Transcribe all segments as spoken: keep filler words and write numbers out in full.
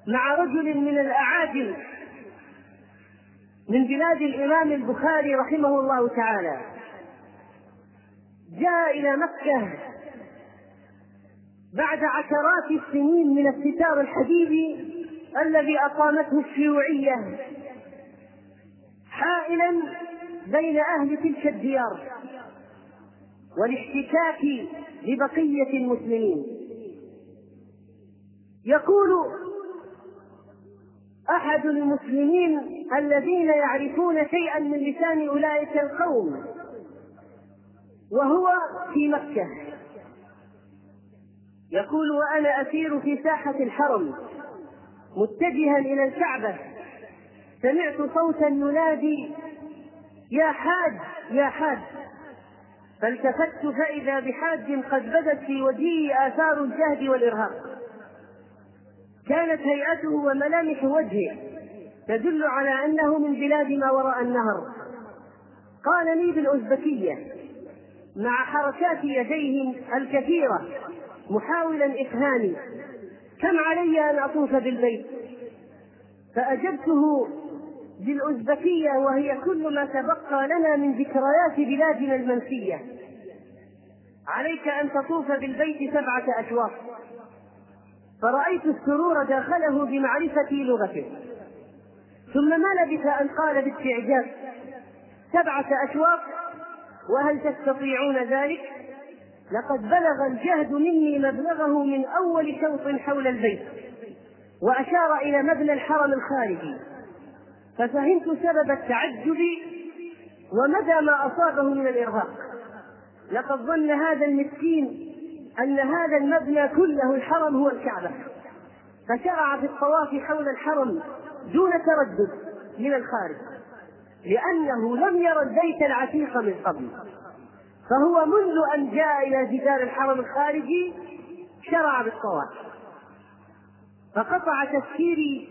مع رجل من الأعاجم من بلاد الإمام البخاري رحمه الله تعالى، جاء إلى مكة بعد عشرات السنين من الستار الحديدي الذي أقامته الشيوعية، حائلا بين أهل تلك الديار والاحتكاك ببقية المسلمين. يقول أحد المسلمين الذين يعرفون شيئا من لسان أولئك القوم وهو في مكة، يقول: وأنا أسير في ساحة الحرم متجها إلى الكعبة، سمعت صوتا ينادي: يا حاج يا حاج، فالتفت فإذا بحاج قد بدت في وجهه آثار الجهد والإرهاق، كانت هيئته وملامح وجهه تدل على أنه من بلاد ما وراء النهر. قال لي بالأوزبكية مع حركات يديه الكثيرة محاولا إفهامي: كم علي أن أطوف بالبيت؟ فأجبته بالأوزبكية وهي كل ما تبقى لنا من ذكريات بلادنا المنسية: عليك أن تطوف بالبيت سبعة أشواط. فرأيت السرور داخله بمعرفة لغته، ثم ما لبث أن قال باستعجاب: سبعة أشواط؟ وهل تستطيعون ذلك؟ لقد بلغ الجهد مني مبلغه من أول شوط حول البيت. وأشار إلى مبنى الحرم الخارجي، ففهمت سبب التعجب ومدى ما أصابه من الإرهاق. لقد ظن هذا المسكين أن هذا المبنى كله الحرم هو الكعبة، فشرع في الطواف حول الحرم دون تردد من الخارج، لأنه لم ير البيت العتيق من قبل، فهو منذ أن جاء إلى جدار الحرم الخارجي شرع بالطواف. فقطع تفكيري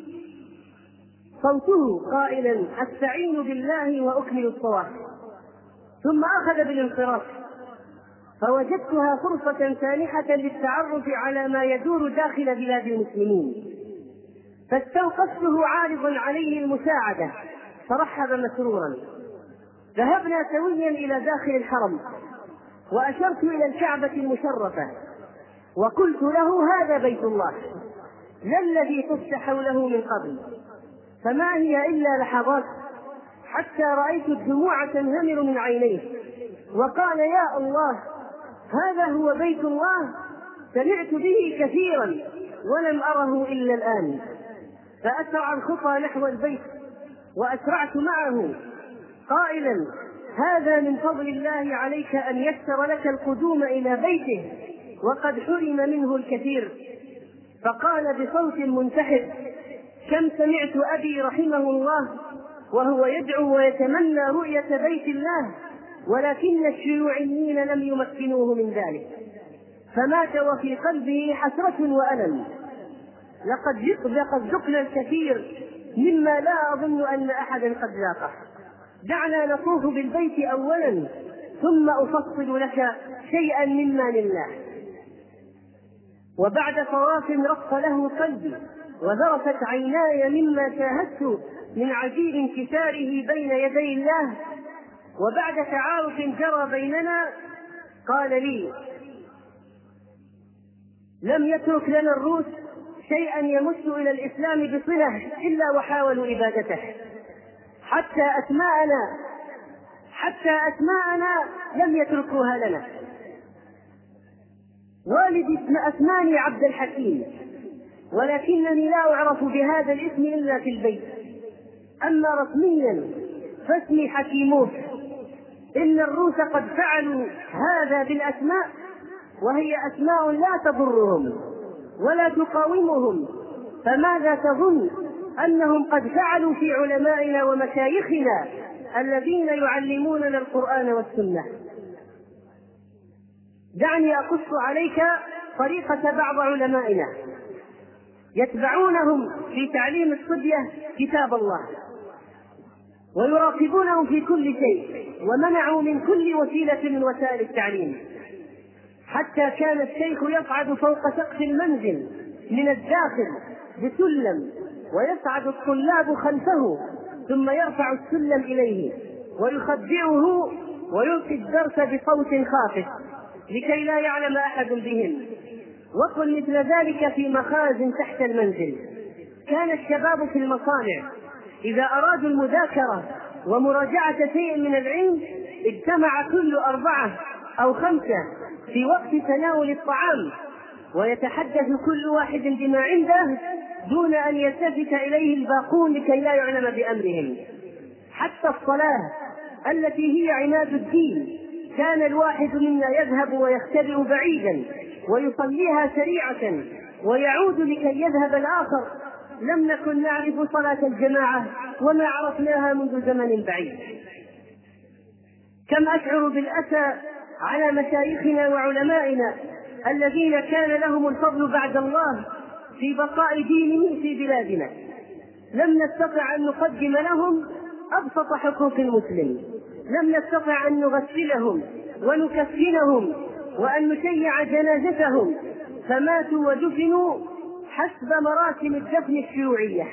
صوته قائلا: أستعين بالله وأكمل الطواف. ثم أخذ بالانصراف، فوجدتها فرصة سانحة للتعرف على ما يدور داخل بلاد المسلمين، فاستوقفته عارضا عليه المساعدة، فرحب مسرورا. ذهبنا سويا إلى داخل الحرم، وأشرت إلى الكعبة المشرفة وقلت له: هذا بيت الله، لا الذي طفت حوله من قبل. فما هي إلا لحظات حتى رأيت الدموع تنهمر من عينيه، وقال: يا الله، هذا هو بيت الله، سمعت به كثيرا ولم أره إلا الآن. فأسرع الخطى نحو البيت وأسرعت معه قائلا: هذا من فضل الله عليك أن يسر لك القدوم إلى بيته، وقد حرم منه الكثير. فقال بصوت منتحر: كم سمعت أبي رحمه الله وهو يدعو ويتمنى رؤية بيت الله، ولكن الشيوعيين لم يمكنوه من ذلك، فمات وفي قلبه حسرة وألم. لقد ذقنا الكثير مما لا أظن أن أحدا قد ذاقه. دعنا نطوف بالبيت أولا ثم أفصل لك شيئا مما لله. وبعد طواف رق له قلبي وذرفت عيناي مما شاهدت من عجيب انكساره بين يدي الله. وبعد تعارف جرى بيننا قال لي: لم يترك لنا الروس شيئا يمس إلى الإسلام بصلة إلا وحاولوا إبادته، حتى أسماءنا حتى أسماءنا لم يتركوها لنا. والدي أسماني عبد الحكيم، ولكنني لا أعرف بهذا الاسم إلا في البيت. أما رسميا فاسمي حكيموف. إن الروس قد فعلوا هذا بالأسماء، وهي أسماء لا تضرهم ولا تقاومهم، فماذا تظن أنهم قد فعلوا في علمائنا ومشايخنا الذين يعلموننا القرآن والسنة؟ دعني أقص عليك طريقة بعض علمائنا، يتبعونهم في تعليم الصبية كتاب الله، ويراقبونهم في كل شيء، ومنعوا من كل وسيلة من وسائل التعليم، حتى كان الشيخ يصعد فوق سقف المنزل من الداخل بسلم ويصعد الطلاب خلفه ثم يرفع السلم إليه ويخبئه ويلقي الدرس بصوت خافت لكي لا يعلم أحد بهم. وقل مثل ذلك في مخازن تحت المنزل. كان الشباب في المصانع إذا أرادوا المذاكرة ومراجعة شيء من العلم اجتمع كل أربعة أو خمسة في وقت تناول الطعام ويتحدث كل واحد بما عنده دون أن يلتفت إليه الباقون لكي لا يعلم بأمرهم. حتى الصلاة التي هي عماد الدين كان الواحد منا يذهب ويختبئ بعيدا ويصليها سريعة ويعود لكي يذهب الآخر. لم نكن نعرف صلاة الجماعة وما عرفناها منذ زمن بعيد. كم أشعر بالأسى على مشايخنا وعلمائنا الذين كان لهم الفضل بعد الله في بقاء دينه في بلادنا. لم نستطع أن نقدم لهم أبسط حقوق المسلم، لم نستطع أن نغسلهم ونكفنهم وأن نشيع جنازتهم، فماتوا ودفنوا حسب مراسم الدفن الشيوعية.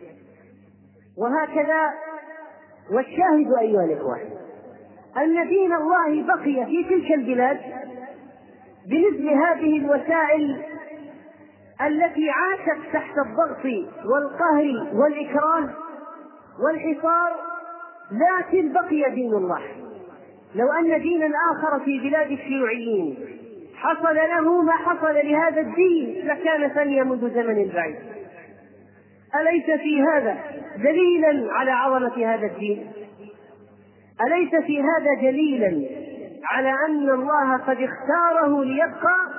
وهكذا. والشاهد أيها الإخوة أن دين الله بقي في تلك البلاد بمثل هذه الوسائل التي عاشت تحت الضغط والقهر والإكراه والحصار، لكن بقي دين الله. لو أن دينا آخر في بلاد الشيوعيين حصل له ما حصل لهذا الدين لكان ثانيا منذ زمن بعيد. أليس في هذا دليلا على عظمة هذا الدين؟ أليس في هذا دليلا على أن الله قد اختاره ليبقى